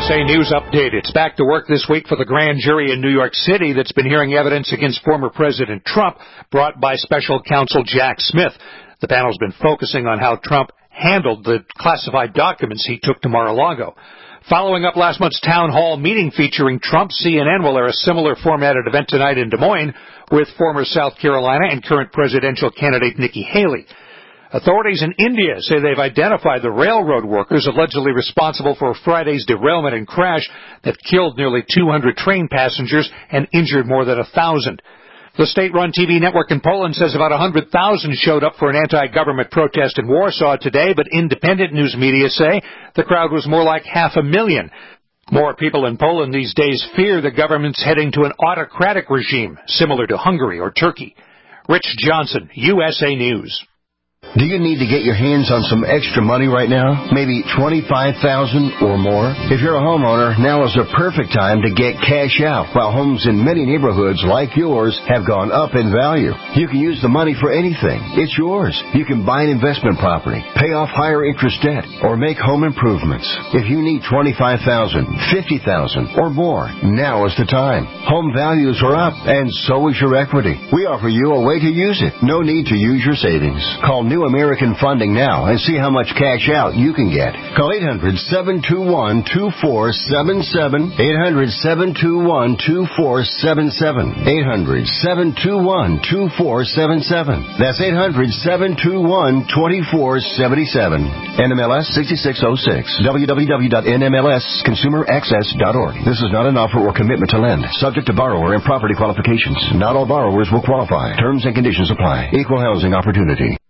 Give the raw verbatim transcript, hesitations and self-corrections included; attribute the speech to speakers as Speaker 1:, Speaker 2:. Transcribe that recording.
Speaker 1: S A News Update. It's back to work this week for the grand jury in New York City that's been hearing evidence against former President Trump brought by special counsel Jack Smith. The panel's been focusing on how Trump handled the classified documents he took to Mar-a-Lago. Following up last month's town hall meeting featuring Trump, C N N will air a similar formatted event tonight in Des Moines with former South Carolina and current presidential candidate Nikki Haley. Authorities in India say they've identified the railroad workers allegedly responsible for Friday's derailment and crash that killed nearly two hundred train passengers and injured more than one thousand. The state-run T V network in Poland says about one hundred thousand showed up for an anti-government protest in Warsaw today, but independent news media say the crowd was more like half a million. More people in Poland these days fear the government's heading to an autocratic regime, similar to Hungary or Turkey. Rich Johnson, U S A News.
Speaker 2: Do you need to get your hands on some extra money right now? Maybe twenty-five thousand dollars or more? If you're a homeowner, now is the perfect time to get cash out while homes in many neighborhoods like yours have gone up in value. You can use the money for anything. It's yours. You can buy an investment property, pay off higher interest debt, or make home improvements. If you need twenty-five thousand dollars, fifty thousand dollars, or more, now is the time. Home values are up, and so is your equity. We offer you a way to use it. No need to use your savings. Call New American Funding now and see how much cash out you can get. Call eight hundred, seven two one, two four seven seven, eight hundred, seven two one, two four seven seven, eight hundred, seven two one, two four seven seven. That's eight hundred, seven two one, two four seven seven. N M L S six six zero six. w w w dot n m l s consumer access dot org. This is not an offer or commitment to lend. Subject to borrower and property qualifications. Not all borrowers will qualify. Terms and conditions apply. Equal housing opportunity.